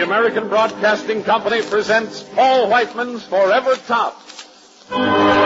American Broadcasting Company presents Paul Whiteman's Forever Top.